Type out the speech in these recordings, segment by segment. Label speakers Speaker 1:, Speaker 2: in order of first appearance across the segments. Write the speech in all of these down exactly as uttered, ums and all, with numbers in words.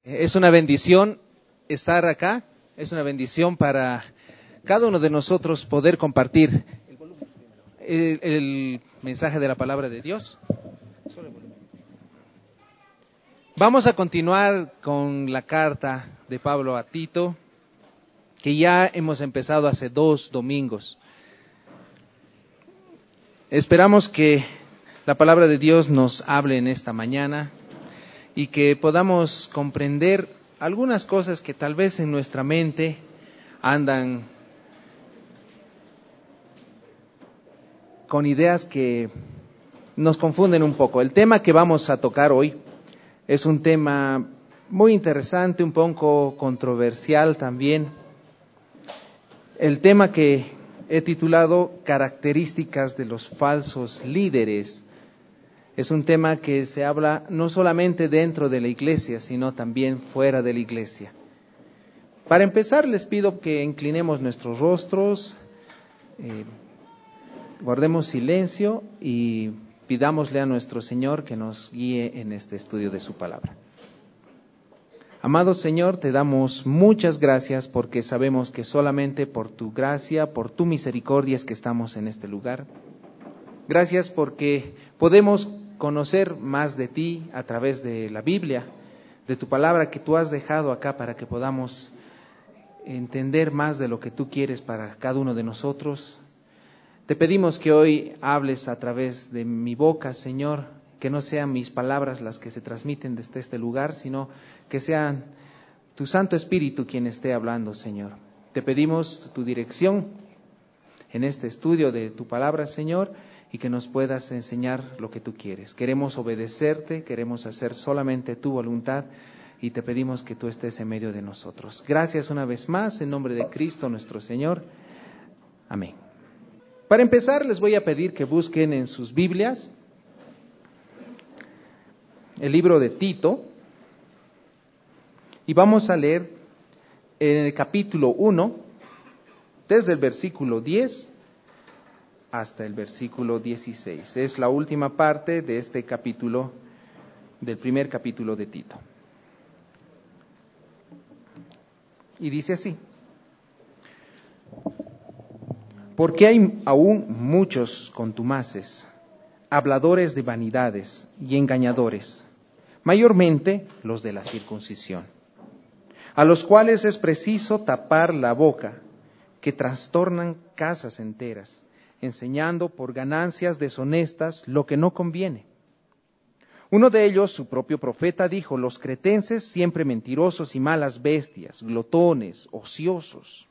Speaker 1: Es una bendición estar acá, es una bendición para cada uno de nosotros poder compartir el, el mensaje de la palabra de Dios. Vamos a continuar con la carta de Pablo a Tito, que ya hemos empezado hace dos domingos. Esperamos que la palabra de Dios nos hable en esta mañana y que podamos comprender algunas cosas que tal vez en nuestra mente andan con ideas que nos confunden un poco. El tema que vamos a tocar hoy es un tema muy interesante, un poco controversial también. El tema que he titulado Características de los falsos líderes. Es un tema que se habla no solamente dentro de la iglesia, sino también fuera de la iglesia. Para empezar, les pido que inclinemos nuestros rostros, eh, guardemos silencio y pidámosle a nuestro Señor que nos guíe en este estudio de su palabra. Amado Señor, te damos muchas gracias porque sabemos que solamente por tu gracia, por tu misericordia es que estamos en este lugar. Gracias porque podemos conocer más de ti a través de la Biblia, de tu palabra que tú has dejado acá para que podamos entender más de lo que tú quieres para cada uno de nosotros. Te pedimos que hoy hables a través de mi boca, Señor, que no sean mis palabras las que se transmiten desde este lugar, sino que sean tu Santo Espíritu quien esté hablando, Señor. Te pedimos tu dirección en este estudio de tu palabra, Señor, y que nos puedas enseñar lo que tú quieres. Queremos obedecerte, queremos hacer solamente tu voluntad y te pedimos que tú estés en medio de nosotros. Gracias una vez más, en nombre de Cristo nuestro Señor. Amén. Para empezar, les voy a pedir que busquen en sus Biblias el libro de Tito y vamos a leer en el capítulo uno, desde el versículo diez hasta el versículo dieciséis. Es la última parte de este capítulo, del primer capítulo de Tito. Y dice así: porque hay aún muchos contumaces, habladores de vanidades y engañadores, mayormente los de la circuncisión, a los cuales es preciso tapar la boca, que trastornan casas enteras, enseñando por ganancias deshonestas lo que no conviene. Uno de ellos, su propio profeta, dijo: los cretenses siempre mentirosos y malas bestias, glotones, ociosos.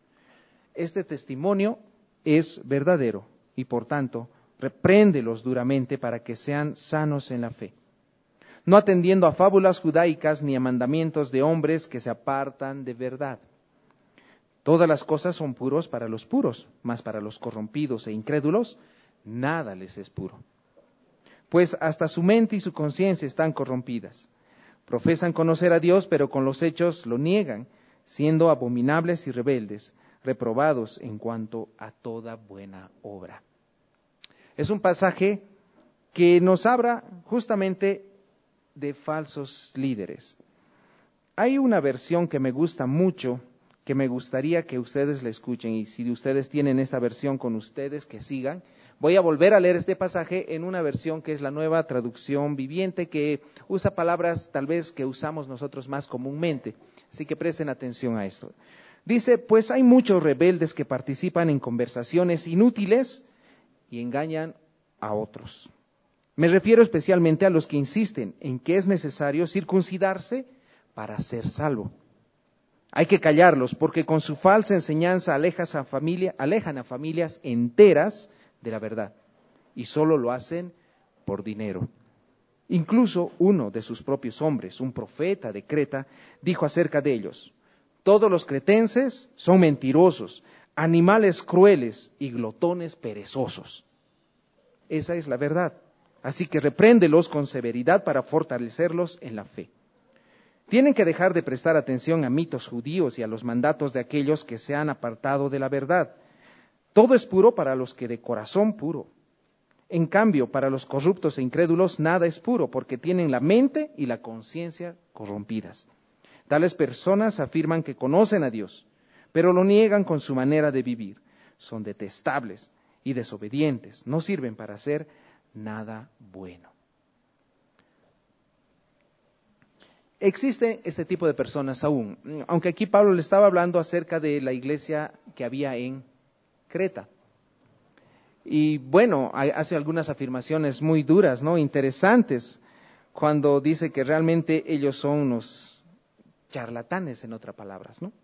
Speaker 1: Este testimonio es verdadero y por tanto repréndelos duramente para que sean sanos en la fe, no atendiendo a fábulas judaicas ni a mandamientos de hombres que se apartan de verdad. Todas las cosas son puros para los puros, mas para los corrompidos e incrédulos nada les es puro. Pues hasta su mente y su conciencia están corrompidas. Profesan conocer a Dios, pero con los hechos lo niegan, siendo abominables y rebeldes, reprobados en cuanto a toda buena obra. Es un pasaje que nos habla justamente de falsos líderes. Hay una versión que me gusta mucho, que me gustaría que ustedes la escuchen, y si ustedes tienen esta versión con ustedes, que sigan. Voy a volver a leer este pasaje en una versión que es la Nueva Traducción Viviente, que usa palabras tal vez que usamos nosotros más comúnmente, así que presten atención a esto. Dice: pues hay muchos rebeldes que participan en conversaciones inútiles y engañan a otros. Me refiero especialmente a los que insisten en que es necesario circuncidarse para ser salvo. Hay que callarlos, porque con su falsa enseñanza alejas a familia, alejan a familias enteras de la verdad, y solo lo hacen por dinero. Incluso uno de sus propios hombres, un profeta de Creta, dijo acerca de ellos: todos los cretenses son mentirosos, animales crueles y glotones perezosos. Esa es la verdad. Así que repréndelos con severidad para fortalecerlos en la fe. Tienen que dejar de prestar atención a mitos judíos y a los mandatos de aquellos que se han apartado de la verdad. Todo es puro para los que de corazón puro. En cambio, para los corruptos e incrédulos nada es puro, porque tienen la mente y la conciencia corrompidas. Tales personas afirman que conocen a Dios, pero lo niegan con su manera de vivir. Son detestables y desobedientes, no sirven para hacer nada bueno. Existe este tipo de personas aún, aunque aquí Pablo le estaba hablando acerca de la iglesia que había en Creta. Y bueno, hace algunas afirmaciones muy duras, ¿no? Interesantes, cuando dice que realmente ellos son unos charlatanes, en otras palabras, ¿no?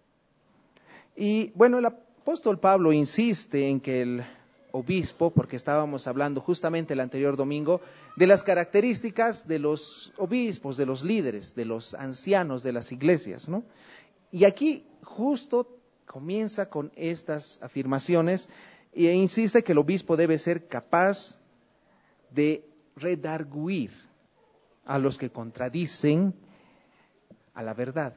Speaker 1: Y bueno, el apóstol Pablo insiste en que el obispo, porque estábamos hablando justamente el anterior domingo de las características de los obispos, de los líderes, de los ancianos de las iglesias, ¿no? Y aquí justo comienza con estas afirmaciones e insiste que el obispo debe ser capaz de redarguir a los que contradicen a la verdad.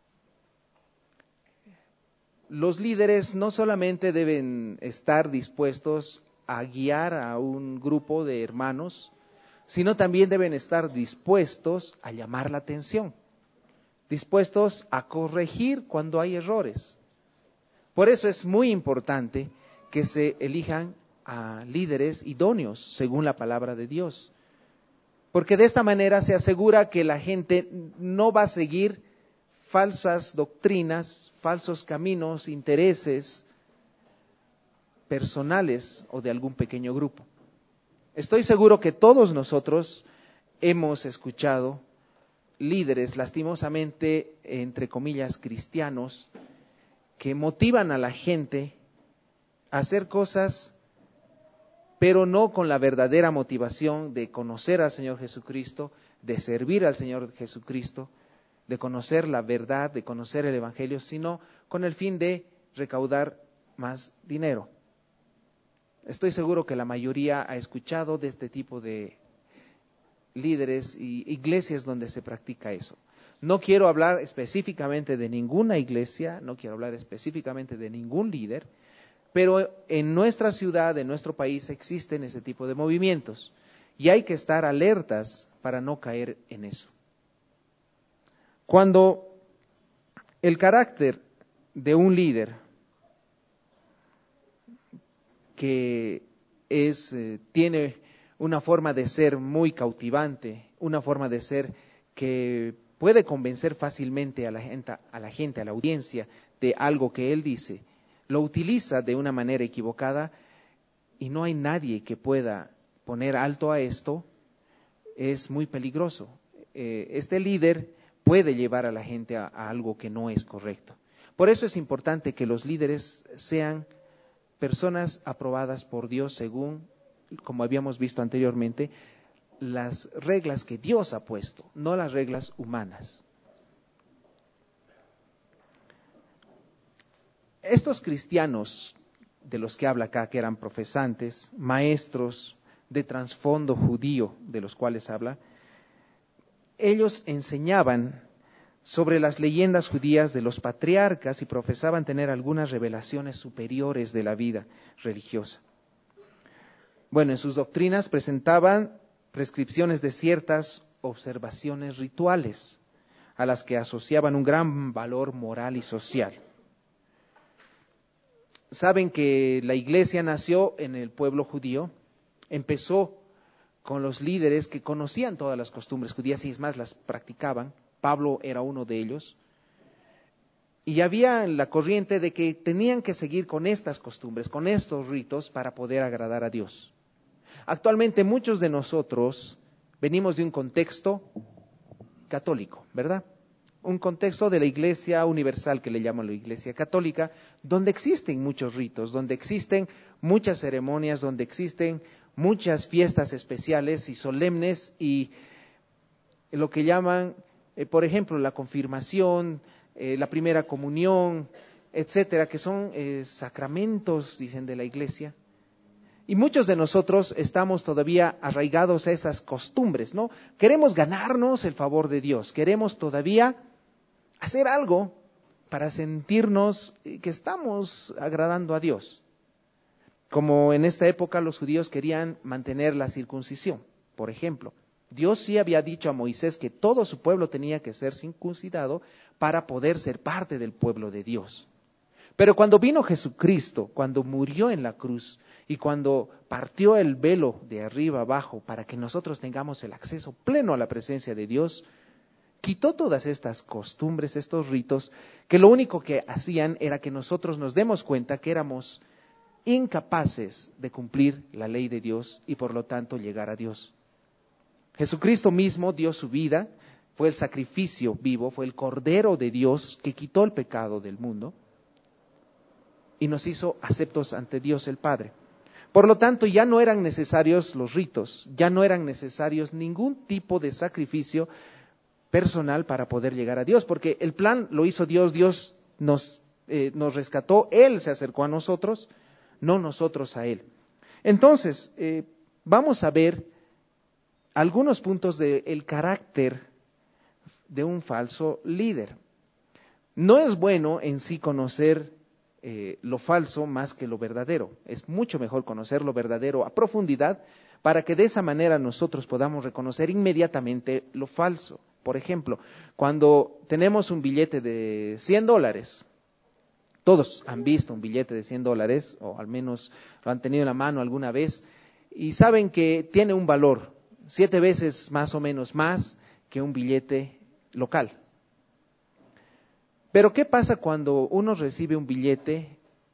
Speaker 1: Los líderes no solamente deben estar dispuestos a guiar a un grupo de hermanos, sino también deben estar dispuestos a llamar la atención, dispuestos a corregir cuando hay errores. Por eso es muy importante que se elijan a líderes idóneos según la palabra de Dios, porque de esta manera se asegura que la gente no va a seguir falsas doctrinas, falsos caminos, intereses personales o de algún pequeño grupo. Estoy seguro que todos nosotros hemos escuchado líderes, lastimosamente, entre comillas, cristianos, que motivan a la gente a hacer cosas, pero no con la verdadera motivación de conocer al Señor Jesucristo, de servir al Señor Jesucristo, de conocer la verdad, de conocer el Evangelio, sino con el fin de recaudar más dinero. Estoy seguro que la mayoría ha escuchado de este tipo de líderes y iglesias donde se practica eso. No quiero hablar específicamente de ninguna iglesia, no quiero hablar específicamente de ningún líder, pero en nuestra ciudad, en nuestro país, existen ese tipo de movimientos y hay que estar alertas para no caer en eso. Cuando el carácter de un líder que es, eh, tiene una forma de ser muy cautivante, una forma de ser que puede convencer fácilmente a la gente, a la gente, a la audiencia de algo que él dice, lo utiliza de una manera equivocada y no hay nadie que pueda poner alto a esto, es muy peligroso. Eh, este líder puede llevar a la gente a, a algo que no es correcto. Por eso es importante que los líderes sean personas aprobadas por Dios según, como habíamos visto anteriormente, las reglas que Dios ha puesto, no las reglas humanas. Estos cristianos de los que habla acá, que eran profesantes, maestros de trasfondo judío de los cuales habla, ellos enseñaban sobre las leyendas judías de los patriarcas y profesaban tener algunas revelaciones superiores de la vida religiosa. Bueno, en sus doctrinas presentaban prescripciones de ciertas observaciones rituales a las que asociaban un gran valor moral y social. Saben que la iglesia nació en el pueblo judío, empezó con los líderes que conocían todas las costumbres judías y es más las practicaban. Pablo era uno de ellos. Y había la corriente de que tenían que seguir con estas costumbres, con estos ritos para poder agradar a Dios. Actualmente muchos de nosotros venimos de un contexto católico, ¿verdad? Un contexto de la iglesia universal que le llaman la iglesia católica, donde existen muchos ritos, donde existen muchas ceremonias, donde existen muchas fiestas especiales y solemnes y lo que llaman, eh, por ejemplo, la confirmación, eh, la primera comunión, etcétera, que son eh, sacramentos, dicen, de la iglesia. Y muchos de nosotros estamos todavía arraigados a esas costumbres, ¿no? Queremos ganarnos el favor de Dios, queremos todavía hacer algo para sentirnos que estamos agradando a Dios. Como en esta época los judíos querían mantener la circuncisión, por ejemplo, Dios sí había dicho a Moisés que todo su pueblo tenía que ser circuncidado para poder ser parte del pueblo de Dios. Pero cuando vino Jesucristo, cuando murió en la cruz y cuando partió el velo de arriba abajo para que nosotros tengamos el acceso pleno a la presencia de Dios, quitó todas estas costumbres, estos ritos, que lo único que hacían era que nosotros nos demos cuenta que éramos incapaces de cumplir la ley de Dios y por lo tanto llegar a Dios. Jesucristo mismo dio su vida, fue el sacrificio vivo, fue el Cordero de Dios que quitó el pecado del mundo y nos hizo aceptos ante Dios el Padre. Por lo tanto, ya no eran necesarios los ritos, ya no eran necesarios ningún tipo de sacrificio personal para poder llegar a Dios, porque el plan lo hizo Dios, Dios nos, eh, nos rescató, Él se acercó a nosotros, no nosotros a Él. Entonces, eh, vamos a ver algunos puntos del carácter de un falso líder. No es bueno en sí conocer eh, lo falso más que lo verdadero. Es mucho mejor conocer lo verdadero a profundidad para que de esa manera nosotros podamos reconocer inmediatamente lo falso. Por ejemplo, cuando tenemos un billete de cien dólares, todos han visto un billete de cien dólares, o al menos lo han tenido en la mano alguna vez, y saben que tiene un valor siete veces más o menos más que un billete local. Pero ¿qué pasa cuando uno recibe un billete?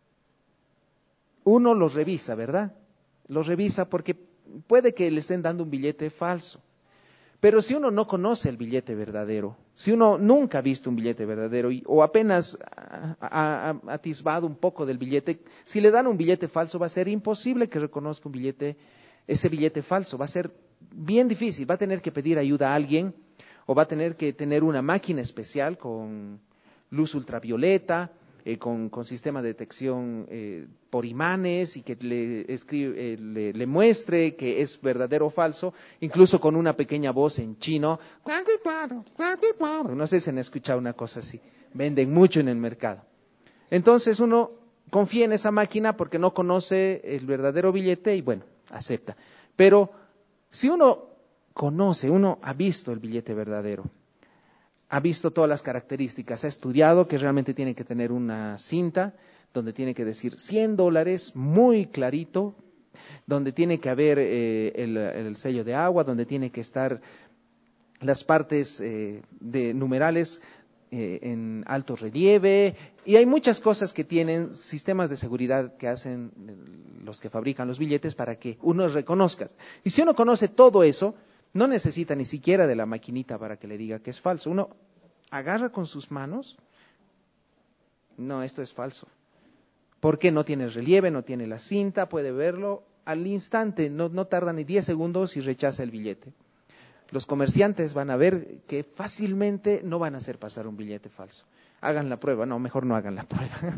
Speaker 1: Uno lo revisa, ¿verdad? Lo revisa porque puede que le estén dando un billete falso. Pero si uno no conoce el billete verdadero, si uno nunca ha visto un billete verdadero y, o apenas ha, ha, ha atisbado un poco del billete, si le dan un billete falso va a ser imposible que reconozca un billete, ese billete falso, va a ser bien difícil, va a tener que pedir ayuda a alguien o va a tener que tener una máquina especial con luz ultravioleta, eh, con, con sistema de detección eh, por imanes y que le, escribe, eh, le, le muestre que es verdadero o falso, incluso con una pequeña voz en chino. No sé si han escuchado una cosa así, venden mucho en el mercado. Entonces uno confía en esa máquina porque no conoce el verdadero billete y bueno, acepta. Pero si uno conoce, uno ha visto el billete verdadero, ha visto todas las características, ha estudiado que realmente tiene que tener una cinta donde tiene que decir cien dólares muy clarito, donde tiene que haber eh, el, el sello de agua, donde tiene que estar las partes eh, de numerales eh, en alto relieve, y hay muchas cosas que tienen sistemas de seguridad que hacen los que fabrican los billetes para que uno reconozca. Y si uno conoce todo eso, no necesita ni siquiera de la maquinita para que le diga que es falso. Uno agarra con sus manos, no, esto es falso. Porque no tiene relieve, no tiene la cinta, puede verlo al instante, no, no tarda ni diez segundos y rechaza el billete. Los comerciantes van a ver que fácilmente no van a hacer pasar un billete falso. Hagan la prueba, no, mejor no hagan la prueba.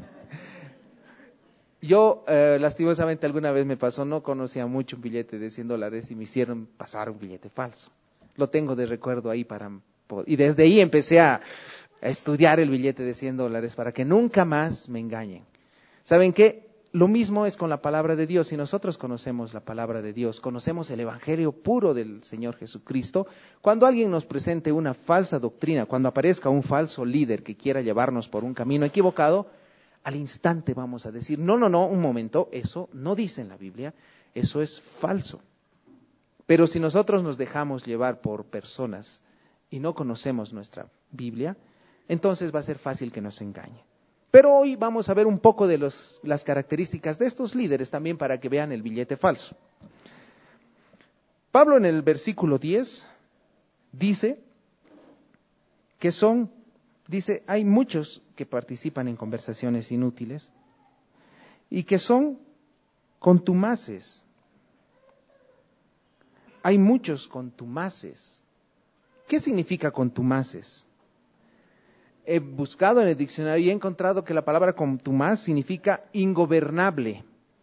Speaker 1: Yo, eh, lastimosamente, alguna vez me pasó, no conocía mucho un billete de cien dólares y me hicieron pasar un billete falso. Lo tengo de recuerdo ahí para... Y desde ahí empecé a, a estudiar el billete de cien dólares para que nunca más me engañen. ¿Saben qué? Lo mismo es con la palabra de Dios. Si nosotros conocemos la palabra de Dios, conocemos el evangelio puro del Señor Jesucristo, cuando alguien nos presente una falsa doctrina, cuando aparezca un falso líder que quiera llevarnos por un camino equivocado, al instante vamos a decir, no, no, no, un momento, eso no dice en la Biblia, eso es falso. Pero si nosotros nos dejamos llevar por personas y no conocemos nuestra Biblia, entonces va a ser fácil que nos engañe. Pero hoy vamos a ver un poco de los, las características de estos líderes también para que vean el billete falso. Pablo en el versículo diez dice que son, dice, hay muchos que participan en conversaciones inútiles y que son contumaces. Hay muchos contumaces. ¿Qué significa contumaces? He buscado en el diccionario y he encontrado que la palabra contumaz significa ingobernable.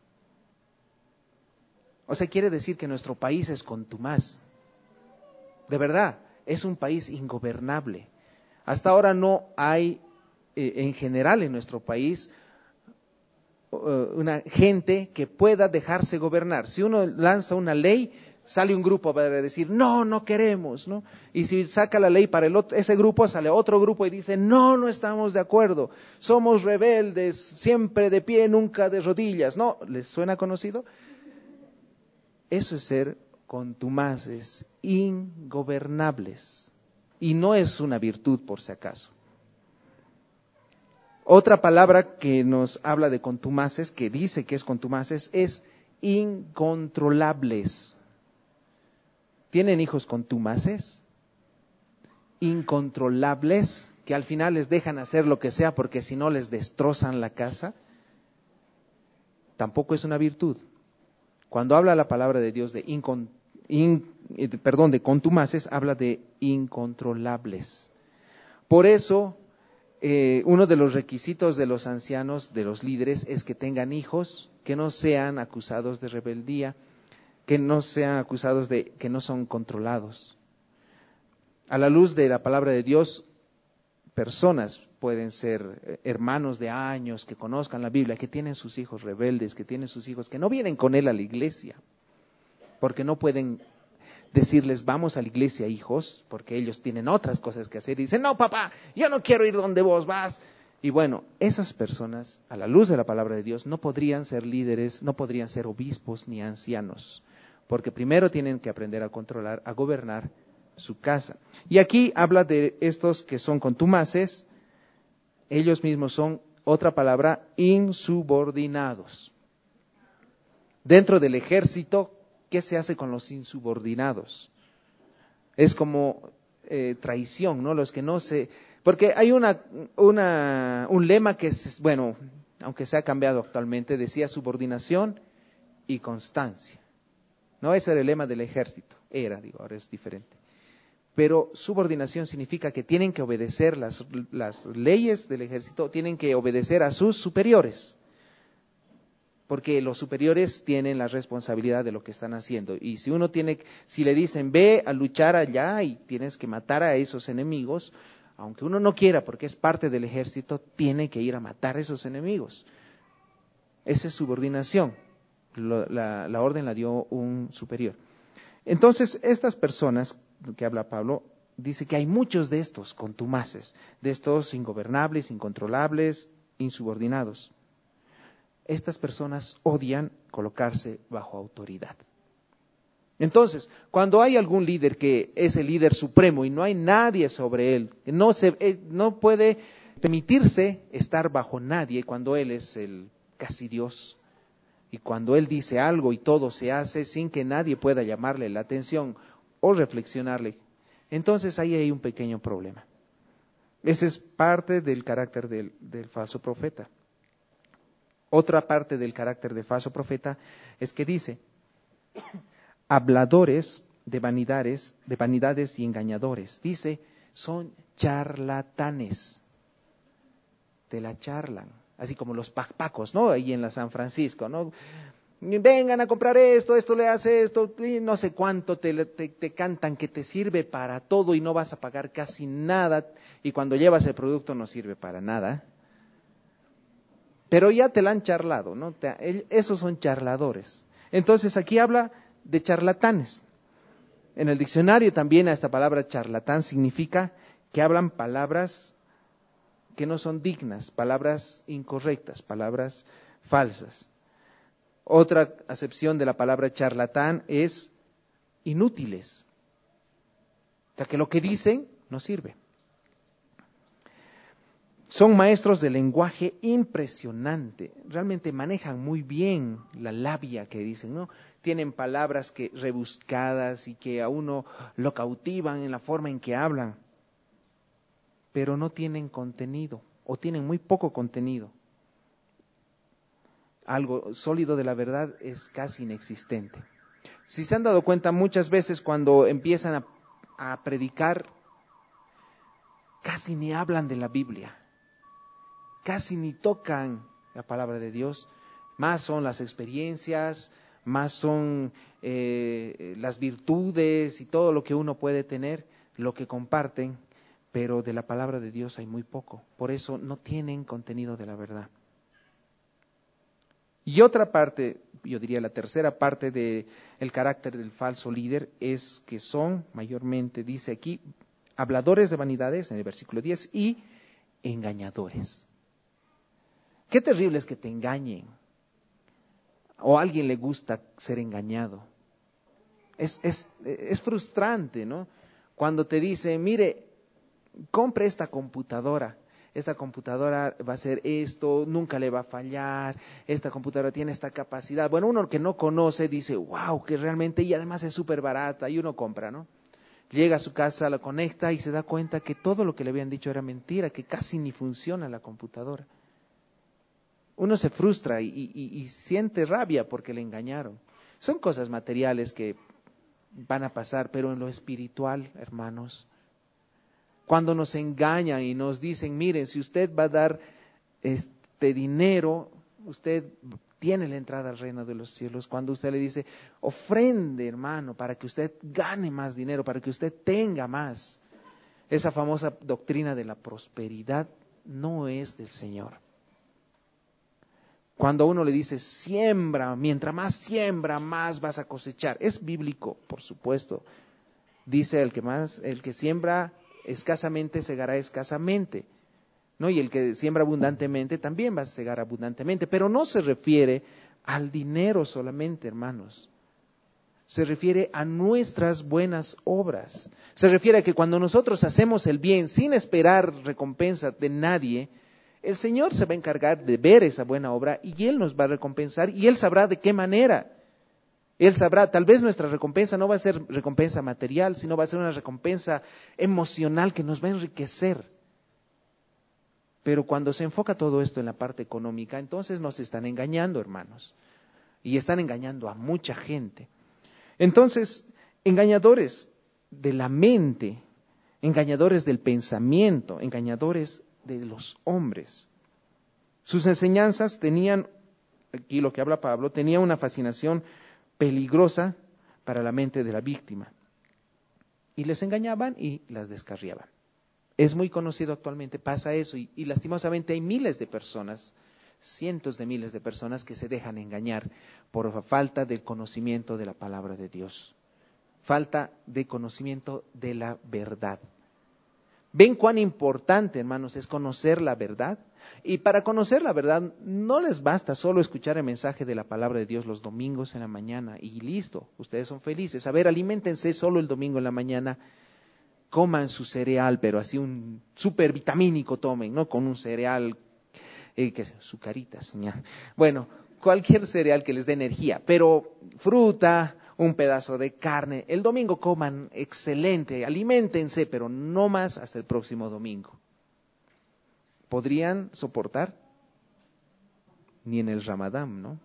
Speaker 1: O sea, quiere decir que nuestro país es contumaz. De verdad, es un país ingobernable. Hasta ahora no hay, eh, en general en nuestro país, uh, una gente que pueda dejarse gobernar. Si uno lanza una ley, sale un grupo para decir, no, no queremos, ¿no? Y si saca la ley para el otro, ese grupo, sale otro grupo y dice, no, no estamos de acuerdo, somos rebeldes, siempre de pie, nunca de rodillas, ¿no? ¿Les suena conocido? Eso es ser contumaces, ingobernables, y no es una virtud por si acaso. Otra palabra que nos habla de contumaces, que dice que es contumaces, es incontrolables. ¿Tienen hijos contumaces? Incontrolables, que al final les dejan hacer lo que sea porque si no les destrozan la casa. Tampoco es una virtud. Cuando habla la palabra de Dios de, incon, in, perdón, de contumaces, habla de incontrolables. Por eso, eh, uno de los requisitos de los ancianos, de los líderes, es que tengan hijos que no sean acusados de rebeldía, que no sean acusados de que no son controlados. A la luz de la palabra de Dios, personas pueden ser hermanos de años que conozcan la Biblia, que tienen sus hijos rebeldes, que tienen sus hijos que no vienen con él a la iglesia, porque no pueden decirles vamos a la iglesia, hijos, porque ellos tienen otras cosas que hacer y dicen, no papá, yo no quiero ir donde vos vas. Y bueno, esas personas, a la luz de la palabra de Dios, no podrían ser líderes, no podrían ser obispos ni ancianos, porque primero tienen que aprender a controlar, a gobernar su casa. Y aquí habla de estos que son contumaces, ellos mismos son, otra palabra, insubordinados. Dentro del ejército, ¿qué se hace con los insubordinados? Es como eh, traición, ¿no? Los que no se... Porque hay una, una, un lema que es, bueno, aunque se ha cambiado actualmente, decía subordinación y constancia. No, ese era el lema del ejército. Era, digo, ahora es diferente. Pero subordinación significa que tienen que obedecer las, las leyes del ejército, tienen que obedecer a sus superiores. Porque los superiores tienen la responsabilidad de lo que están haciendo. Y si uno tiene, si le dicen, ve a luchar allá y tienes que matar a esos enemigos, aunque uno no quiera, porque es parte del ejército, tiene que ir a matar a esos enemigos. Esa es subordinación. Lo, la, la orden la dio un superior. Entonces, estas personas que habla Pablo, dice que hay muchos de estos contumaces, de estos ingobernables, incontrolables, insubordinados. Estas personas odian colocarse bajo autoridad. Entonces, cuando hay algún líder que es el líder supremo y no hay nadie sobre él, no, se, no puede permitirse estar bajo nadie cuando él es el casi Dios, y cuando él dice algo y todo se hace sin que nadie pueda llamarle la atención o reflexionarle, entonces ahí hay un pequeño problema. Ese es parte del carácter del, del falso profeta. Otra parte del carácter del falso profeta es que dice, habladores de vanidades, de vanidades y engañadores. Dice, son charlatanes, te la charlan, así como los pacpacos, ¿no? Ahí en la San Francisco, ¿no? Vengan a comprar esto, esto le hace esto, y no sé cuánto te, te, te cantan que te sirve para todo y no vas a pagar casi nada, y cuando llevas el producto no sirve para nada. Pero ya te la han charlado, ¿no? Te, esos son charladores. Entonces aquí habla de charlatanes. En el diccionario también a esta palabra charlatán significa que hablan palabras que no son dignas, palabras incorrectas, palabras falsas. Otra acepción de la palabra charlatán es inútiles. O sea, que lo que dicen no sirve. Son maestros de lenguaje impresionante, realmente manejan muy bien la labia que dicen, ¿no? Tienen palabras que rebuscadas y que a uno lo cautivan en la forma en que hablan, pero no tienen contenido o tienen muy poco contenido. Algo sólido de la verdad es casi inexistente. Si se han dado cuenta, muchas veces cuando empiezan a, a predicar, casi ni hablan de la Biblia. Casi ni tocan la palabra de Dios, más son las experiencias, más son eh, las virtudes y todo lo que uno puede tener, lo que comparten, pero de la palabra de Dios hay muy poco, por eso no tienen contenido de la verdad. Y otra parte, yo diría la tercera parte del carácter del falso líder es que son mayormente, dice aquí, habladores de vanidades, en el versículo diez, y engañadores. Qué terrible es que te engañen, o a alguien le gusta ser engañado. Es, es, es frustrante, ¿no? Cuando te dicen, mire, compre esta computadora. Esta computadora va a hacer esto, nunca le va a fallar, esta computadora tiene esta capacidad. Bueno, uno que no conoce dice, wow, que realmente, y además es súper barata, y uno compra, ¿no? Llega a su casa, la conecta y se da cuenta que todo lo que le habían dicho era mentira, que casi ni funciona la computadora. Uno se frustra y, y, y siente rabia porque le engañaron. Son cosas materiales que van a pasar, pero en lo espiritual, hermanos, cuando nos engañan y nos dicen, miren, si usted va a dar este dinero, usted tiene la entrada al reino de los cielos. Cuando usted le dice, ofrende, hermano, para que usted gane más dinero, para que usted tenga más. Esa famosa doctrina de la prosperidad no es del Señor. Cuando a uno le dice, siembra, mientras más siembra, más vas a cosechar. Es bíblico, por supuesto. Dice el que más, el que siembra escasamente segará escasamente, ¿no? Y el que siembra abundantemente también va a segar abundantemente, pero no se refiere al dinero solamente, hermanos. Se refiere a nuestras buenas obras. Se refiere a que cuando nosotros hacemos el bien sin esperar recompensa de nadie, el Señor se va a encargar de ver esa buena obra y Él nos va a recompensar y Él sabrá de qué manera. Él sabrá, tal vez nuestra recompensa no va a ser recompensa material, sino va a ser una recompensa emocional que nos va a enriquecer. Pero cuando se enfoca todo esto en la parte económica, entonces nos están engañando, hermanos. Y están engañando a mucha gente. Entonces, engañadores de la mente, engañadores del pensamiento, engañadores de los hombres. Sus enseñanzas tenían, aquí lo que habla Pablo, tenía una fascinación peligrosa para la mente de la víctima. Y les engañaban y las descarriaban. Es muy conocido actualmente, pasa eso y, y lastimosamente hay miles de personas, cientos de miles de personas que se dejan engañar por falta del conocimiento de la palabra de Dios, falta de conocimiento de la verdad. ¿Ven cuán importante, hermanos, es conocer la verdad? Y para conocer la verdad no les basta solo escuchar el mensaje de la palabra de Dios los domingos en la mañana y listo, ustedes son felices. A ver, aliméntense solo el domingo en la mañana, coman su cereal, pero así un súper vitamínico tomen, ¿no? Con un cereal, eh, que sucaritas, ya. Bueno, cualquier cereal que les dé energía, pero fruta, un pedazo de carne. El domingo coman excelente, aliméntense, pero no más hasta el próximo domingo. ¿Podrían soportar? Ni en el Ramadán, ¿no?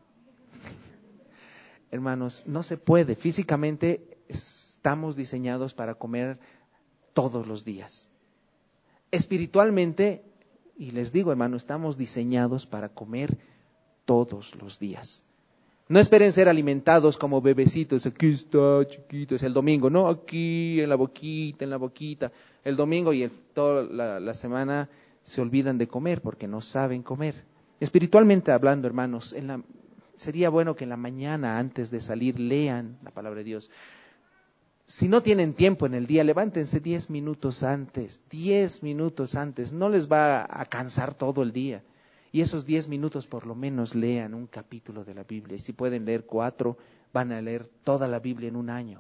Speaker 1: Hermanos, no se puede. Físicamente estamos diseñados para comer todos los días. Espiritualmente, y les digo, hermano, estamos diseñados para comer todos los días. No esperen ser alimentados como bebecitos, aquí está, chiquitos, el domingo, no, aquí, en la boquita, en la boquita, el domingo y el, toda la, la semana se olvidan de comer porque no saben comer. Espiritualmente hablando, hermanos, en la, sería bueno que en la mañana antes de salir lean la palabra de Dios. Si no tienen tiempo en el día, levántense diez minutos antes, diez minutos antes, no les va a cansar todo el día. Y esos diez minutos por lo menos lean un capítulo de la Biblia. Y si pueden leer cuatro, van a leer toda la Biblia en un año.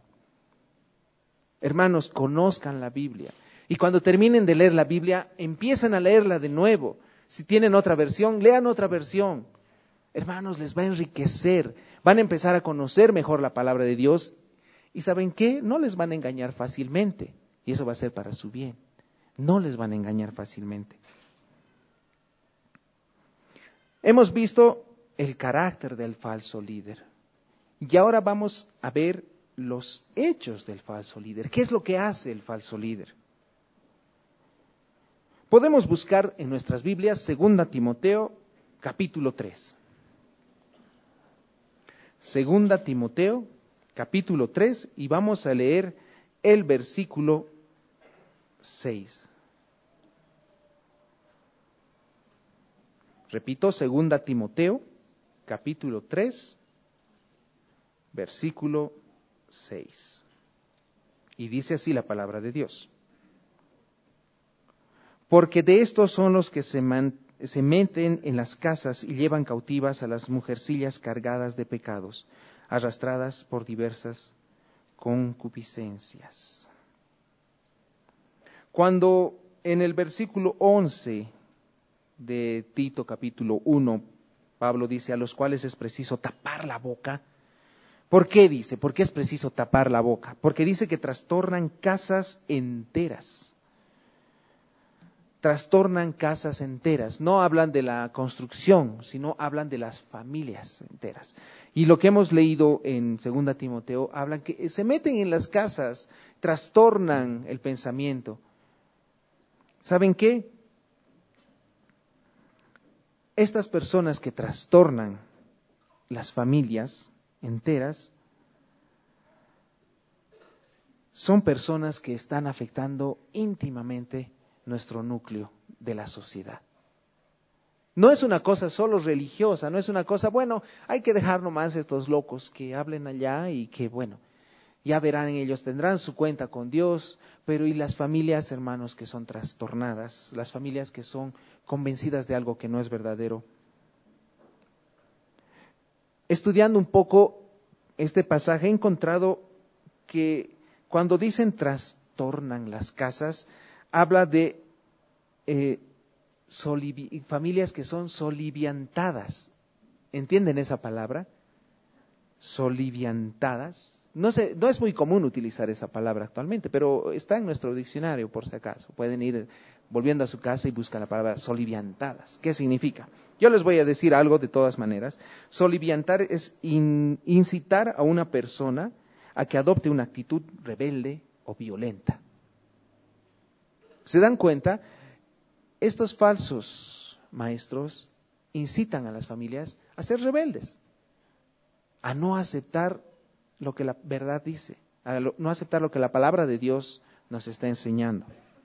Speaker 1: Hermanos, conozcan la Biblia. Y cuando terminen de leer la Biblia, empiezan a leerla de nuevo. Si tienen otra versión, lean otra versión. Hermanos, les va a enriquecer. Van a empezar a conocer mejor la palabra de Dios. ¿Y saben qué? No les van a engañar fácilmente. Y eso va a ser para su bien. No les van a engañar fácilmente. Hemos visto el carácter del falso líder. Y ahora vamos a ver los hechos del falso líder. ¿Qué es lo que hace el falso líder? Podemos buscar en nuestras Biblias Segunda Timoteo, capítulo tres. Segunda Timoteo, capítulo tres, y vamos a leer el versículo seis. Repito, Segunda Timoteo, capítulo tres, versículo seis. Y dice así la palabra de Dios. Porque de estos son los que se, man, se meten en las casas y llevan cautivas a las mujercillas cargadas de pecados, arrastradas por diversas concupiscencias. Cuando en el versículo once de Tito capítulo uno, Pablo dice, a los cuales es preciso tapar la boca. ¿Por qué dice? ¿Por qué es preciso tapar la boca? Porque dice que trastornan casas enteras. Trastornan casas enteras. No hablan de la construcción, sino hablan de las familias enteras. Y lo que hemos leído en segunda Timoteo, hablan que se meten en las casas, trastornan el pensamiento. ¿Saben qué? Estas personas que trastornan las familias enteras son personas que están afectando íntimamente nuestro núcleo de la sociedad. No es una cosa solo religiosa, no es una cosa, bueno, hay que dejar nomás estos locos que hablen allá y que, bueno, ya verán ellos, tendrán su cuenta con Dios, pero y las familias, hermanos, que son trastornadas, las familias que son convencidas de algo que no es verdadero. Estudiando un poco este pasaje he encontrado que cuando dicen trastornan las casas, habla de eh, solivi- familias que son soliviantadas. ¿Entienden esa palabra? Soliviantadas. No sé, no es muy común utilizar esa palabra actualmente, pero está en nuestro diccionario por si acaso. Pueden ir volviendo a su casa y buscan la palabra soliviantadas. ¿Qué significa? Yo les voy a decir algo de todas maneras. Soliviantar es in, incitar a una persona a que adopte una actitud rebelde o violenta. ¿Se dan cuenta? Estos falsos maestros incitan a las familias a ser rebeldes, a no aceptar lo que la verdad dice, a lo, no aceptar lo que la palabra de Dios nos está enseñando.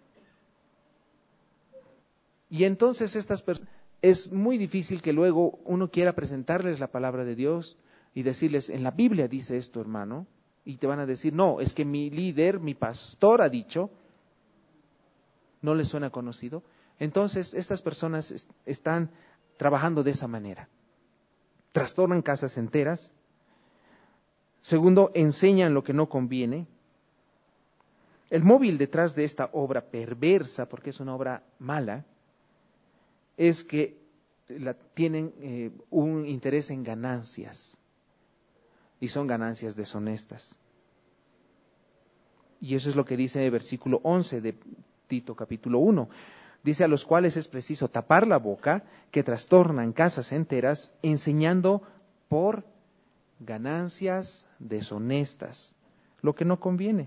Speaker 1: Y entonces estas personas, es muy difícil que luego uno quiera presentarles la palabra de Dios y decirles, en la Biblia dice esto, hermano, y te van a decir, no, es que mi líder, mi pastor ha dicho. ¿No les suena conocido? Entonces, estas personas est- están trabajando de esa manera. Trastornan casas enteras. Segundo, enseñan lo que no conviene. El móvil detrás de esta obra perversa, porque es una obra mala, es que la, tienen eh, un interés en ganancias. Y son ganancias deshonestas. Y eso es lo que dice el versículo once de Tito capítulo uno. Dice, a los cuales es preciso tapar la boca, que trastornan casas enteras, enseñando por ganancias deshonestas, lo que no conviene.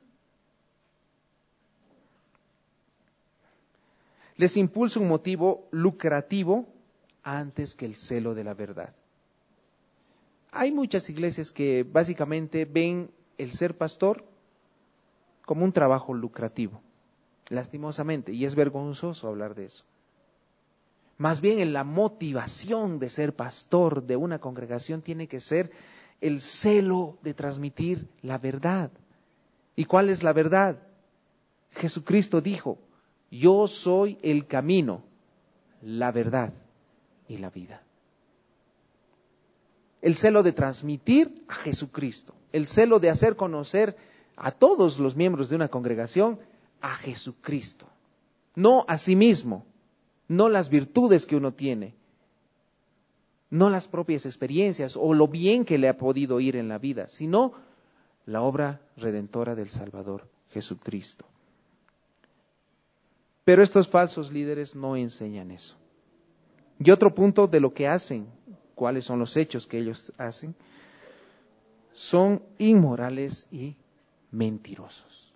Speaker 1: Les impulsa un motivo lucrativo antes que el celo de la verdad. Hay muchas iglesias que básicamente ven el ser pastor como un trabajo lucrativo, lastimosamente, y es vergonzoso hablar de eso. Más bien en la motivación de ser pastor de una congregación tiene que ser el celo de transmitir la verdad. ¿Y cuál es la verdad? Jesucristo dijo, yo soy el camino, la verdad y la vida. El celo de transmitir a Jesucristo, el celo de hacer conocer a todos los miembros de una congregación a Jesucristo, no a sí mismo, no las virtudes que uno tiene, no las propias experiencias o lo bien que le ha podido ir en la vida, sino la obra redentora del Salvador, Jesucristo. Pero estos falsos líderes no enseñan eso. Y otro punto de lo que hacen, cuáles son los hechos que ellos hacen, son inmorales y mentirosos.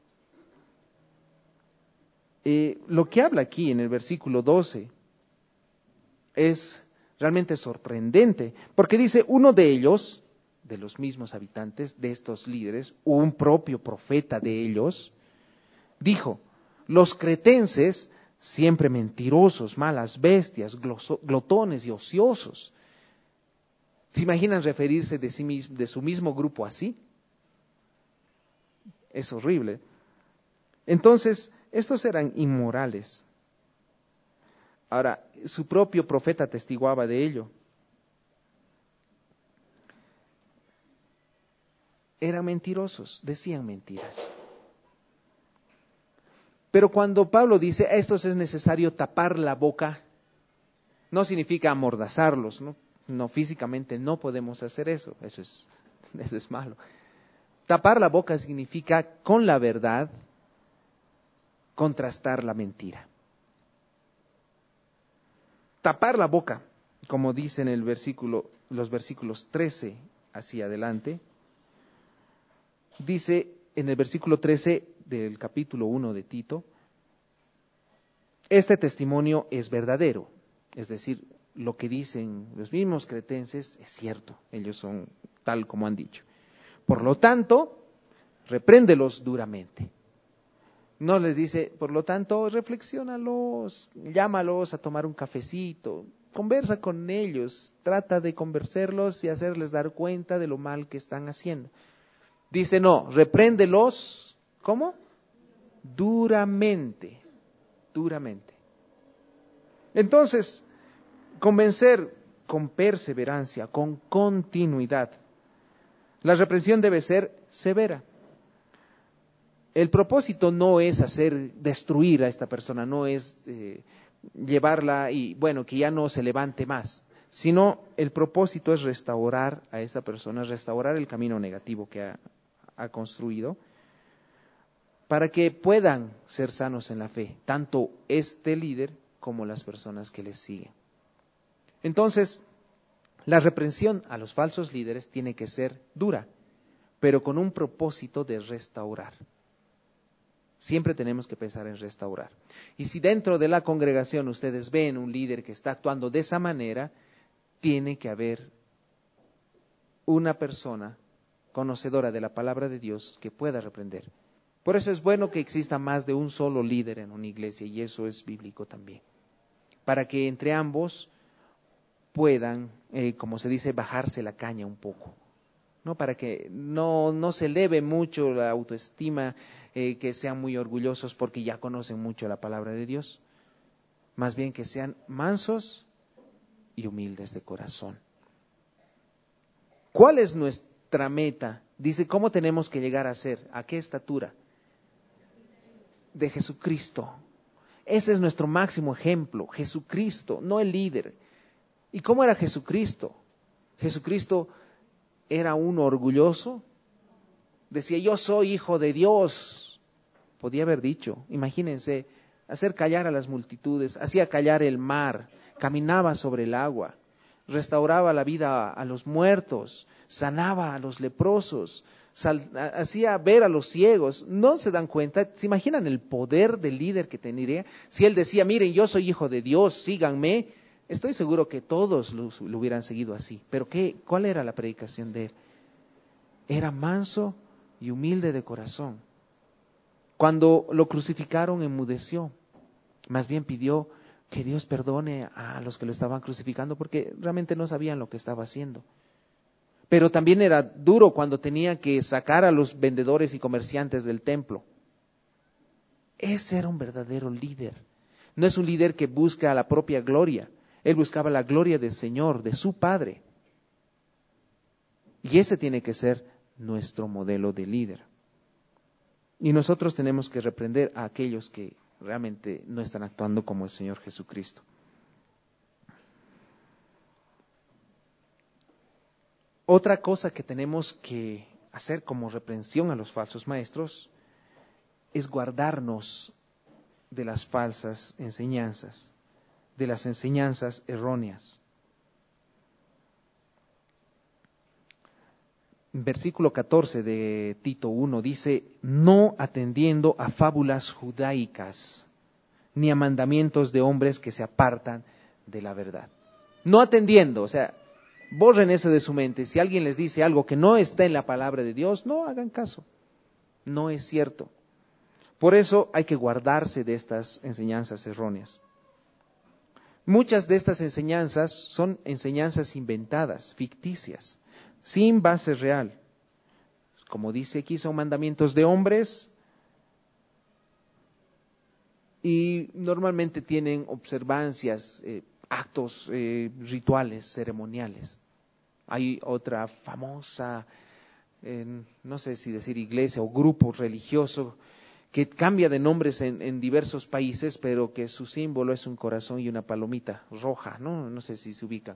Speaker 1: Eh, lo que habla aquí en el versículo doce es realmente sorprendente, porque dice, uno de ellos, de los mismos habitantes, de estos líderes, un propio profeta de ellos, dijo, los cretenses, siempre mentirosos, malas bestias, glotones y ociosos. ¿Se imaginan referirse de, sí mismo, de su mismo grupo así? Es horrible. Entonces, estos eran inmorales. Ahora, su propio profeta testiguaba de ello. Eran mentirosos, decían mentiras. Pero cuando Pablo dice, a estos es necesario tapar la boca, no significa amordazarlos, ¿no? No, físicamente no podemos hacer eso, eso es, eso es malo. Tapar la boca significa con la verdad contrastar la mentira. Tapar la boca, como dice en el versículo, los versículos trece hacia adelante, dice en el versículo trece del capítulo uno de Tito, este testimonio es verdadero, es decir, lo que dicen los mismos cretenses es cierto, ellos son tal como han dicho. Por lo tanto, repréndelos duramente. No les dice, por lo tanto, reflexiónalos, llámalos a tomar un cafecito, conversa con ellos, trata de convencerlos y hacerles dar cuenta de lo mal que están haciendo. Dice, no, repréndelos, ¿cómo? Duramente, duramente. Entonces, convencer con perseverancia, con continuidad. La reprensión debe ser severa. El propósito no es hacer destruir a esta persona, no es eh, llevarla y, bueno, que ya no se levante más, sino el propósito es restaurar a esta persona, restaurar el camino negativo que ha, ha construido, para que puedan ser sanos en la fe, tanto este líder como las personas que les siguen. Entonces, la reprensión a los falsos líderes tiene que ser dura, pero con un propósito de restaurar. Siempre tenemos que pensar en restaurar. Y si dentro de la congregación ustedes ven un líder que está actuando de esa manera, tiene que haber una persona conocedora de la palabra de Dios que pueda reprender. Por eso es bueno que exista más de un solo líder en una iglesia, y eso es bíblico también. Para que entre ambos puedan, eh, como se dice, bajarse la caña un poco, ¿no? Para que no, no se eleve mucho la autoestima, eh, que sean muy orgullosos porque ya conocen mucho la palabra de Dios. Más bien que sean mansos y humildes de corazón. ¿Cuál es nuestra meta? Dice, ¿cómo tenemos que llegar a ser? ¿A qué estatura? De Jesucristo. Ese es nuestro máximo ejemplo, Jesucristo, no el líder. ¿Y cómo era Jesucristo? Jesucristo era un orgulloso. Decía, yo soy hijo de Dios. Podía haber dicho, imagínense, hacer callar a las multitudes, hacía callar el mar, caminaba sobre el agua, restauraba la vida a los muertos, sanaba a los leprosos, sal, hacía ver a los ciegos. ¿No se dan cuenta? ¿Se imaginan el poder del líder que tendría? Si él decía, miren, yo soy hijo de Dios, síganme, estoy seguro que todos lo, lo hubieran seguido así. Pero ¿qué? ¿Cuál era la predicación de él? Era manso y humilde de corazón. Cuando lo crucificaron, enmudeció. Más bien pidió que Dios perdone a los que lo estaban crucificando, porque realmente no sabían lo que estaba haciendo. Pero también era duro cuando tenía que sacar a los vendedores y comerciantes del templo. Ese era un verdadero líder. No es un líder que busca la propia gloria. Él buscaba la gloria del Señor, de su Padre. Y ese tiene que ser nuestro modelo de líder. Y nosotros tenemos que reprender a aquellos que realmente no están actuando como el Señor Jesucristo. Otra cosa que tenemos que hacer como reprensión a los falsos maestros es guardarnos de las falsas enseñanzas, de las enseñanzas erróneas. Versículo catorce de Tito uno dice, no atendiendo a fábulas judaicas, ni a mandamientos de hombres que se apartan de la verdad. No atendiendo, o sea, borren eso de su mente. Si alguien les dice algo que no está en la palabra de Dios, no hagan caso. No es cierto. Por eso hay que guardarse de estas enseñanzas erróneas. Muchas de estas enseñanzas son enseñanzas inventadas, ficticias, sin base real. Como dice aquí, son mandamientos de hombres y normalmente tienen observancias, eh, actos eh, rituales, ceremoniales. Hay otra famosa, eh, no sé si decir iglesia o grupo religioso, que cambia de nombres en, en diversos países, pero que su símbolo es un corazón y una palomita roja, ¿no? No sé si se ubican.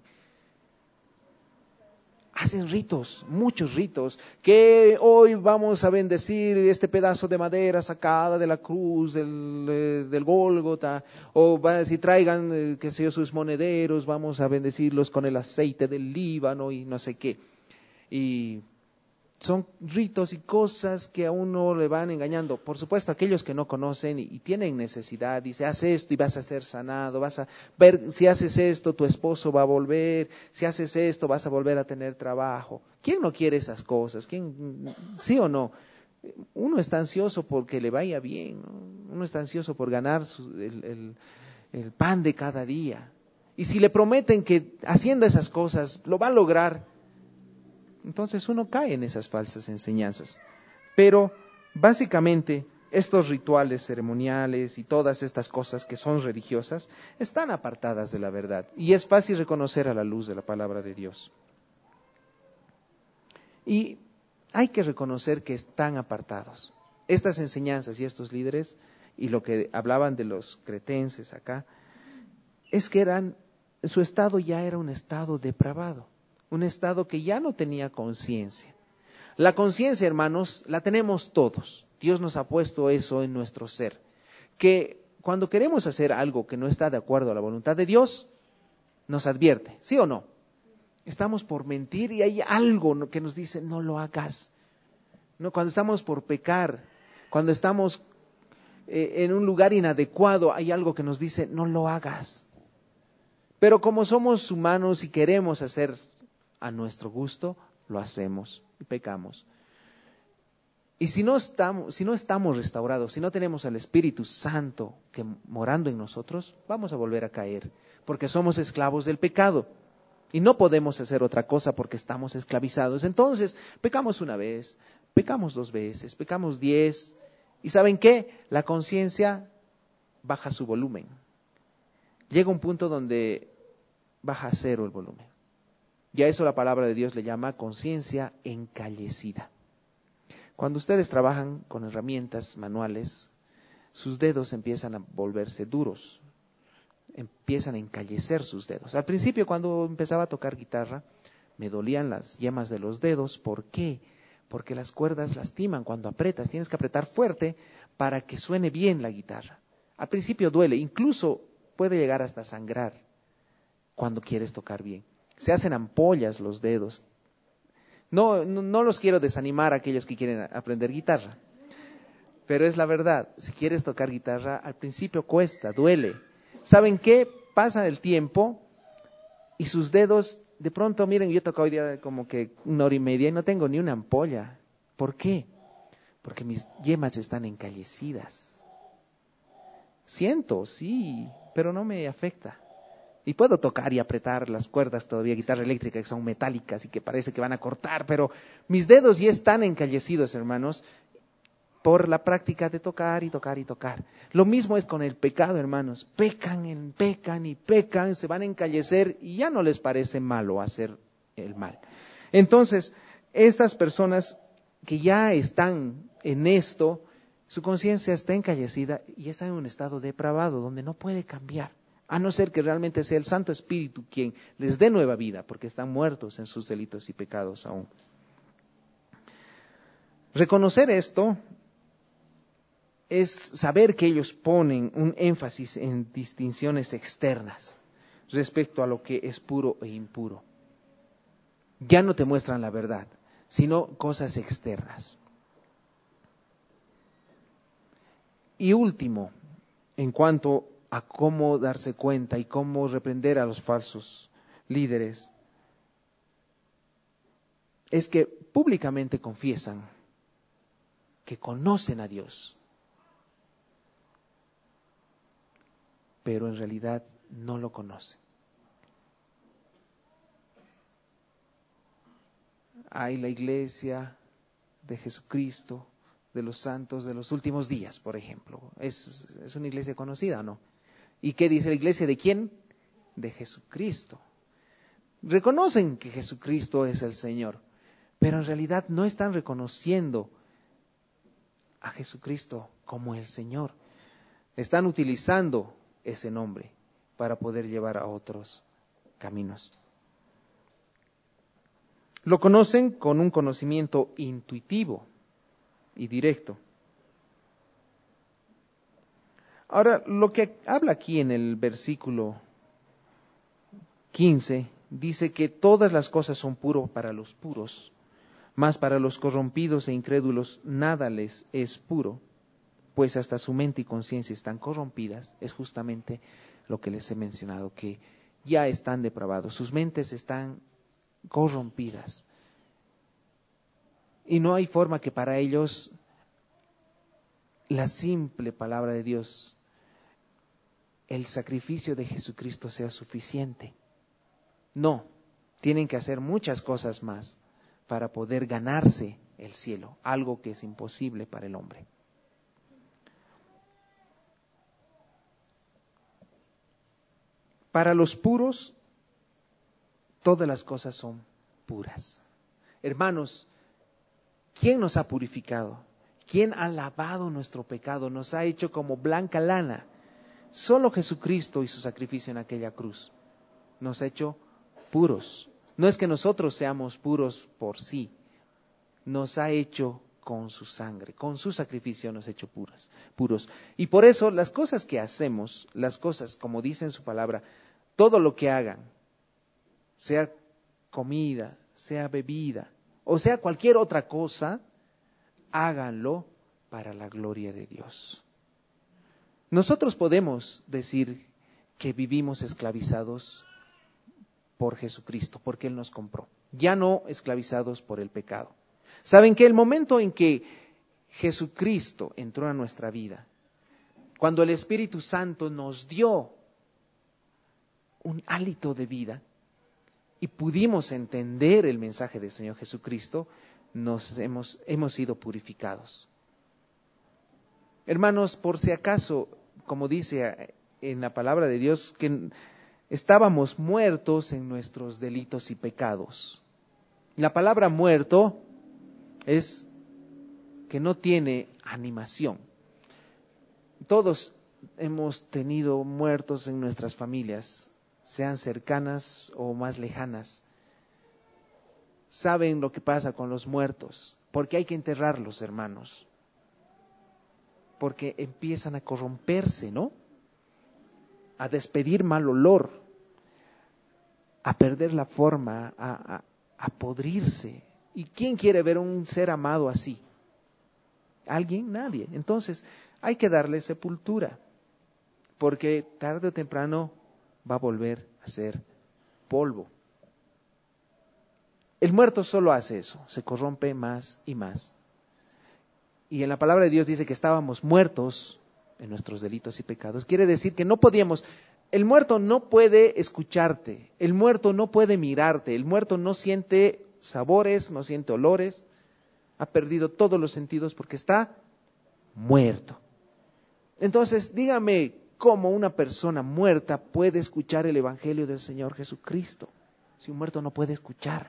Speaker 1: Hacen ritos, muchos ritos, que hoy vamos a bendecir este pedazo de madera sacada de la cruz del, eh, del Gólgota, o va a decir, traigan, eh, qué sé yo, sus monederos, vamos a bendecirlos con el aceite del Líbano y no sé qué. Y son ritos y cosas que a uno le van engañando. Por supuesto, aquellos que no conocen y, y tienen necesidad, dice, haz esto y vas a ser sanado, vas a ver, si haces esto, tu esposo va a volver, si haces esto, vas a volver a tener trabajo. ¿Quién no quiere esas cosas? ¿Quién, sí o no? Uno está ansioso porque le vaya bien, ¿no? Uno está ansioso por ganar su, el, el, el pan de cada día. Y si le prometen que haciendo esas cosas lo va a lograr, entonces uno cae en esas falsas enseñanzas. Pero básicamente estos rituales ceremoniales y todas estas cosas que son religiosas están apartadas de la verdad y es fácil reconocer a la luz de la palabra de Dios. Y hay que reconocer que están apartados. Estas enseñanzas y estos líderes, y lo que hablaban de los cretenses acá, es que eran, su estado ya era un estado depravado. Un estado que ya no tenía conciencia. La conciencia, hermanos, la tenemos todos. Dios nos ha puesto eso en nuestro ser. Que cuando queremos hacer algo que no está de acuerdo a la voluntad de Dios, nos advierte, ¿sí o no? Estamos por mentir y hay algo que nos dice, no lo hagas. No, cuando estamos por pecar, cuando estamos eh, en un lugar inadecuado, hay algo que nos dice, no lo hagas. Pero como somos humanos y queremos hacer a nuestro gusto, lo hacemos y pecamos. Y si no estamos, si no estamos restaurados, si no tenemos al Espíritu Santo que morando en nosotros, vamos a volver a caer, porque somos esclavos del pecado. Y no podemos hacer otra cosa porque estamos esclavizados. Entonces, pecamos una vez, pecamos dos veces, pecamos diez. ¿Y saben qué? La conciencia baja su volumen. Llega un punto donde baja a cero el volumen. Y a eso la palabra de Dios le llama conciencia encallecida. Cuando ustedes trabajan con herramientas manuales, sus dedos empiezan a volverse duros, empiezan a encallecer sus dedos. Al principio, cuando empezaba a tocar guitarra, me dolían las yemas de los dedos. ¿Por qué? Porque las cuerdas lastiman cuando apretas. Tienes que apretar fuerte para que suene bien la guitarra. Al principio duele, incluso puede llegar hasta sangrar cuando quieres tocar bien. Se hacen ampollas los dedos. No, no, no los quiero desanimar a aquellos que quieren aprender guitarra, pero es la verdad. Si quieres tocar guitarra, al principio cuesta, duele. ¿Saben qué? Pasa el tiempo y sus dedos, de pronto, miren, yo he tocado hoy día como que una hora y media y no tengo ni una ampolla. ¿Por qué? Porque mis yemas están encallecidas. Siento, sí, pero no me afecta. Y puedo tocar y apretar las cuerdas todavía, guitarra eléctrica, que son metálicas y que parece que van a cortar, pero mis dedos ya están encallecidos, hermanos, por la práctica de tocar y tocar y tocar. Lo mismo es con el pecado, hermanos. Pecan, pecan y pecan, se van a encallecer y ya no les parece malo hacer el mal. Entonces, estas personas que ya están en esto, su conciencia está encallecida y está en un estado depravado donde no puede cambiar. A no ser que realmente sea el Santo Espíritu quien les dé nueva vida, porque están muertos en sus delitos y pecados aún. Reconocer esto es saber que ellos ponen un énfasis en distinciones externas respecto a lo que es puro e impuro. Ya no te muestran la verdad, sino cosas externas. Y último, en cuanto a cómo darse cuenta y cómo reprender a los falsos líderes, es que públicamente confiesan que conocen a Dios, pero en realidad no lo conocen. Hay la iglesia de Jesucristo, de los santos de los últimos días, por ejemplo. Es, es una iglesia conocida, ¿no? ¿Y qué dice la iglesia? ¿De quién? De Jesucristo. Reconocen que Jesucristo es el Señor, pero en realidad no están reconociendo a Jesucristo como el Señor. Están utilizando ese nombre para poder llevar a otros caminos. Lo conocen con un conocimiento intuitivo y directo. Ahora, lo que habla aquí en el versículo quince, dice que todas las cosas son puro para los puros, mas para los corrompidos e incrédulos nada les es puro, pues hasta su mente y conciencia están corrompidas. Es justamente lo que les he mencionado, que ya están depravados, sus mentes están corrompidas. Y no hay forma que para ellos la simple palabra de Dios, el sacrificio de Jesucristo sea suficiente. No, tienen que hacer muchas cosas más para poder ganarse el cielo, algo que es imposible para el hombre. Para los puros, todas las cosas son puras. Hermanos, ¿quién nos ha purificado? ¿Quién ha lavado nuestro pecado? Nos ha hecho como blanca lana. Solo Jesucristo y su sacrificio en aquella cruz nos ha hecho puros. No es que nosotros seamos puros por sí, nos ha hecho con su sangre, con su sacrificio nos ha hecho puros, puros. Y por eso las cosas que hacemos, las cosas, como dice en su palabra, todo lo que hagan, sea comida, sea bebida, o sea cualquier otra cosa, háganlo para la gloria de Dios. Nosotros podemos decir que vivimos esclavizados por Jesucristo, porque Él nos compró, ya no esclavizados por el pecado. ¿Saben que el momento en que Jesucristo entró a nuestra vida, cuando el Espíritu Santo nos dio un hálito de vida y pudimos entender el mensaje del Señor Jesucristo, nos hemos, hemos sido purificados? Hermanos, por si acaso, como dice en la palabra de Dios, que estábamos muertos en nuestros delitos y pecados. La palabra muerto es que no tiene animación. Todos hemos tenido muertos en nuestras familias, sean cercanas o más lejanas. Saben lo que pasa con los muertos, porque hay que enterrarlos, hermanos. Porque empiezan a corromperse, ¿no? A despedir mal olor, a perder la forma, a, a, a podrirse. ¿Y quién quiere ver un ser amado así? ¿Alguien? Nadie. Entonces, hay que darle sepultura, porque tarde o temprano va a volver a ser polvo. El muerto solo hace eso, se corrompe más y más. Y en la palabra de Dios dice que estábamos muertos en nuestros delitos y pecados. Quiere decir que no podíamos, el muerto no puede escucharte, el muerto no puede mirarte, el muerto no siente sabores, no siente olores, ha perdido todos los sentidos porque está muerto. Entonces, dígame cómo una persona muerta puede escuchar el Evangelio del Señor Jesucristo, si un muerto no puede escuchar.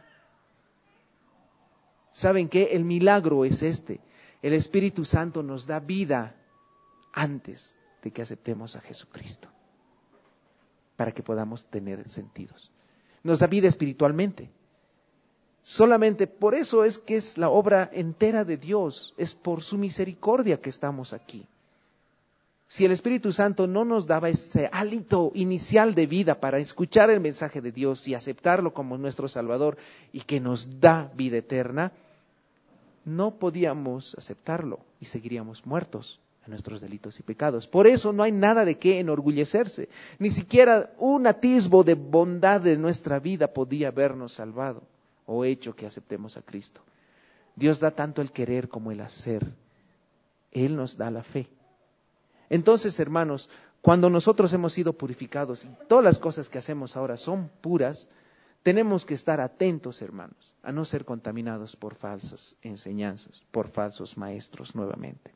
Speaker 1: ¿Saben qué? El milagro es este. El Espíritu Santo nos da vida antes de que aceptemos a Jesucristo, para que podamos tener sentidos. Nos da vida espiritualmente. Solamente por eso es que es la obra entera de Dios, es por su misericordia que estamos aquí. Si el Espíritu Santo no nos daba ese hálito inicial de vida para escuchar el mensaje de Dios y aceptarlo como nuestro Salvador y que nos da vida eterna, no podíamos aceptarlo y seguiríamos muertos en nuestros delitos y pecados. Por eso no hay nada de qué enorgullecerse. Ni siquiera un atisbo de bondad de nuestra vida podía habernos salvado o hecho que aceptemos a Cristo. Dios da tanto el querer como el hacer. Él nos da la fe. Entonces, hermanos, Cuando nosotros hemos sido purificados y todas las cosas que hacemos ahora son puras, tenemos que estar atentos, hermanos, a no ser contaminados por falsas enseñanzas, por falsos maestros nuevamente.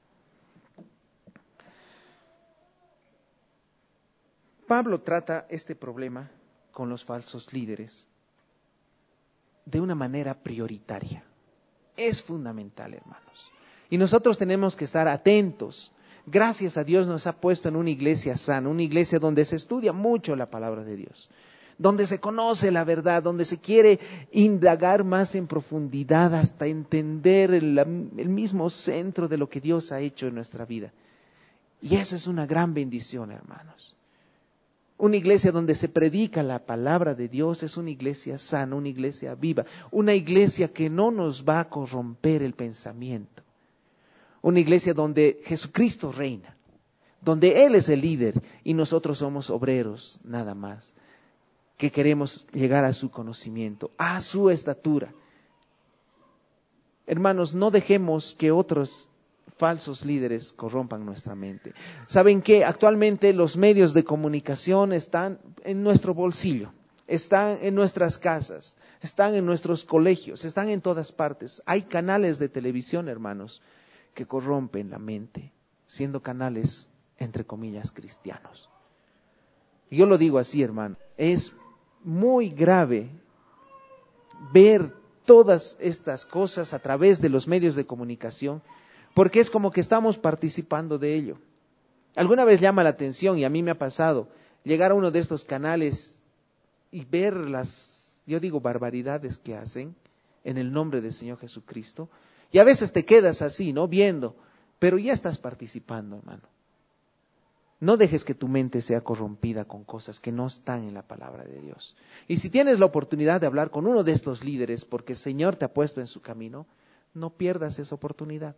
Speaker 1: Pablo trata este problema con los falsos líderes de una manera prioritaria. Es fundamental, hermanos. Y nosotros tenemos que estar atentos. Gracias a Dios nos ha puesto en una iglesia sana, una iglesia donde se estudia mucho la palabra de Dios, donde se conoce la verdad, donde se quiere indagar más en profundidad hasta entender el, el mismo centro de lo que Dios ha hecho en nuestra vida. Y eso es una gran bendición, hermanos. Una iglesia donde se predica la palabra de Dios es una iglesia sana, una iglesia viva, una iglesia que no nos va a corromper el pensamiento. Una iglesia donde Jesucristo reina, donde Él es el líder y nosotros somos obreros nada más, que queremos llegar a su conocimiento, a su estatura. Hermanos, no dejemos que otros falsos líderes corrompan nuestra mente. ¿Saben qué? Actualmente los medios de comunicación están en nuestro bolsillo, están en nuestras casas, están en nuestros colegios, están en todas partes. Hay canales de televisión, hermanos, que corrompen la mente, siendo canales, entre comillas, cristianos. Yo lo digo así, hermano, es muy grave ver todas estas cosas a través de los medios de comunicación, porque es como que estamos participando de ello. Alguna vez llama la atención, y a mí me ha pasado, llegar a uno de estos canales y ver las, yo digo, barbaridades que hacen en el nombre del Señor Jesucristo, y a veces te quedas así, ¿no? Viendo, pero ya estás participando, hermano. No dejes que tu mente sea corrompida con cosas que no están en la palabra de Dios. Y si tienes la oportunidad de hablar con uno de estos líderes, porque el Señor te ha puesto en su camino, no pierdas esa oportunidad.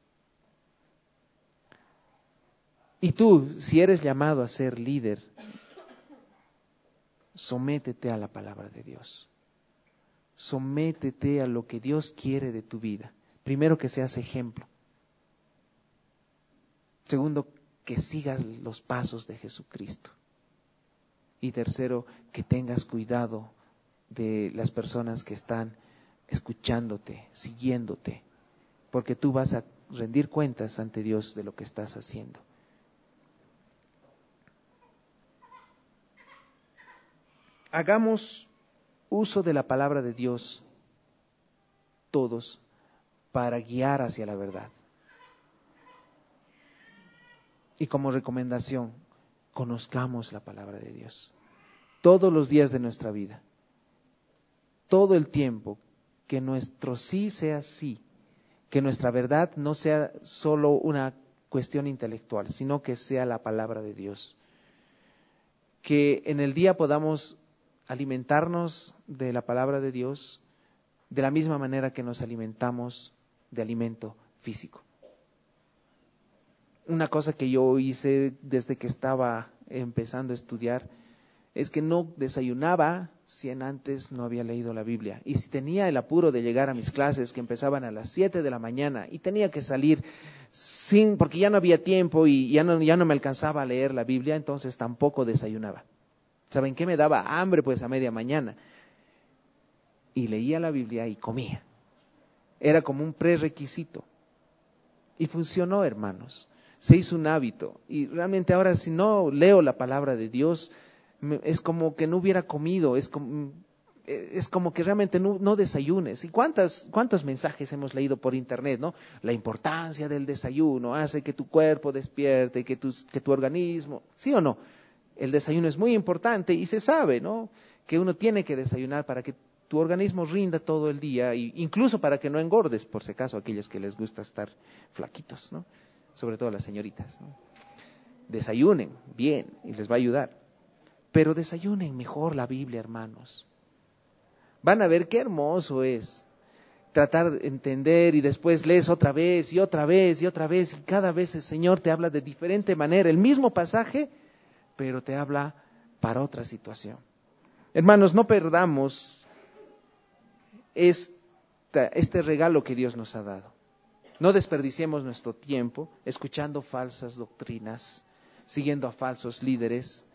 Speaker 1: Y tú, si eres llamado a ser líder, sométete a la palabra de Dios. Sométete a lo que Dios quiere de tu vida. Primero, que seas ejemplo. Segundo, que sigas los pasos de Jesucristo. Y tercero, que tengas cuidado de las personas que están escuchándote, siguiéndote, porque tú vas a rendir cuentas ante Dios de lo que estás haciendo. Hagamos uso de la palabra de Dios todos para guiar hacia la verdad. Y como recomendación, conozcamos la palabra de Dios todos los días de nuestra vida, todo el tiempo, que nuestro sí sea sí, que nuestra verdad no sea solo una cuestión intelectual, sino que sea la palabra de Dios. Que en el día podamos alimentarnos de la palabra de Dios de la misma manera que nos alimentamos de alimento físico. Una cosa que yo hice desde que estaba empezando a estudiar es que no desayunaba si en antes no había leído la Biblia. Y si tenía el apuro de llegar a mis clases, que empezaban a las siete de la mañana, y tenía que salir sin, porque ya no había tiempo y ya no, ya no me alcanzaba a leer la Biblia, entonces tampoco desayunaba. ¿Saben qué? Me daba hambre pues a media mañana. Y leía la Biblia y comía. Era como un prerequisito. Y funcionó, hermanos. Se hizo un hábito. Y realmente ahora, si no leo la palabra de Dios, es como que no hubiera comido. Es como, es como que realmente no, no desayunes. ¿Y cuántas, cuántos mensajes hemos leído por internet, no? La importancia del desayuno hace que tu cuerpo despierte, que tu, que tu organismo, ¿sí o no? El desayuno es muy importante y se sabe, ¿no? Que uno tiene que desayunar para que tu organismo rinda todo el día, e incluso para que no engordes, por si acaso, a aquellos que les gusta estar flaquitos, ¿no? Sobre todo las señoritas, ¿no? Desayunen bien y les va a ayudar. Pero desayunen mejor la Biblia, hermanos. Van a ver qué hermoso es tratar de entender y después lees otra vez y otra vez y otra vez y cada vez el Señor te habla de diferente manera, el mismo pasaje, pero te habla para otra situación. Hermanos, no perdamos esta, este regalo que Dios nos ha dado. No desperdiciemos nuestro tiempo escuchando falsas doctrinas, siguiendo a falsos líderes.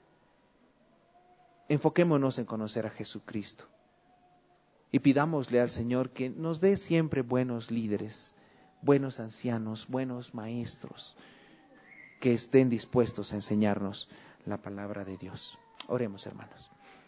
Speaker 1: Enfoquémonos en conocer a Jesucristo y pidámosle al Señor que nos dé siempre buenos líderes, buenos ancianos, buenos maestros, que estén dispuestos a enseñarnos la palabra de Dios. Oremos, hermanos.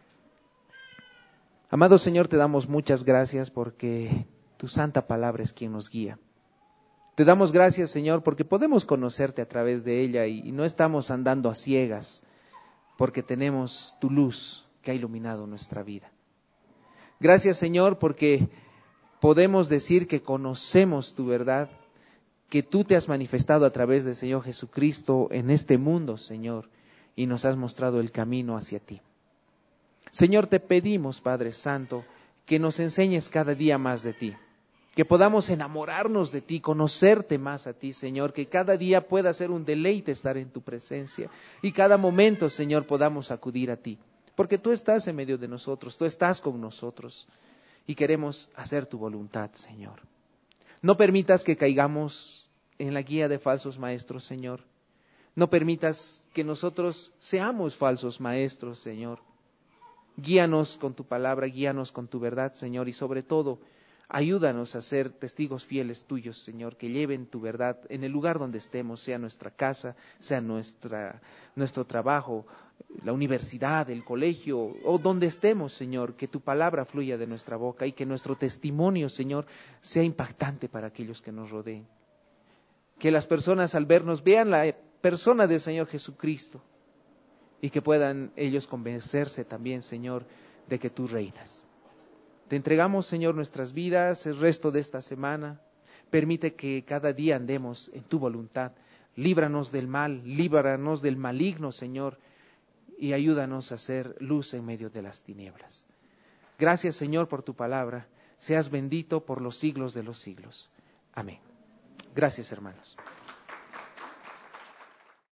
Speaker 1: Amado Señor, te damos muchas gracias porque tu santa palabra es quien nos guía. Te damos gracias, Señor, porque podemos conocerte a través de ella y no estamos andando a ciegas, porque tenemos tu luz que ha iluminado nuestra vida. Gracias, Señor, porque podemos decir que conocemos tu verdad, que tú te has manifestado a través del Señor Jesucristo en este mundo, Señor, y nos has mostrado el camino hacia ti. Señor, te pedimos, Padre Santo, que nos enseñes cada día más de ti, que podamos enamorarnos de ti, conocerte más a ti, Señor, que cada día pueda ser un deleite estar en tu presencia y cada momento, Señor, podamos acudir a ti, porque tú estás en medio de nosotros, tú estás con nosotros y queremos hacer tu voluntad, Señor. No permitas que caigamos en la guía de falsos maestros, Señor. No permitas que nosotros seamos falsos maestros, Señor. Guíanos con tu palabra, guíanos con tu verdad, Señor, y sobre todo, ayúdanos a ser testigos fieles tuyos, Señor, que lleven tu verdad en el lugar donde estemos, sea nuestra casa, sea nuestra, nuestro trabajo, la universidad, el colegio, o donde estemos, Señor, que tu palabra fluya de nuestra boca y que nuestro testimonio, Señor, sea impactante para aquellos que nos rodeen. Que las personas al vernos vean la persona del Señor Jesucristo y que puedan ellos convencerse también, Señor, de que tú reinas. Te entregamos, Señor, nuestras vidas, el resto de esta semana. Permite que cada día andemos en tu voluntad. Líbranos del mal, líbranos del maligno, Señor, y ayúdanos a hacer luz en medio de las tinieblas. Gracias, Señor, por tu palabra. Seas bendito por los siglos de los siglos. Amén. Gracias, hermanos.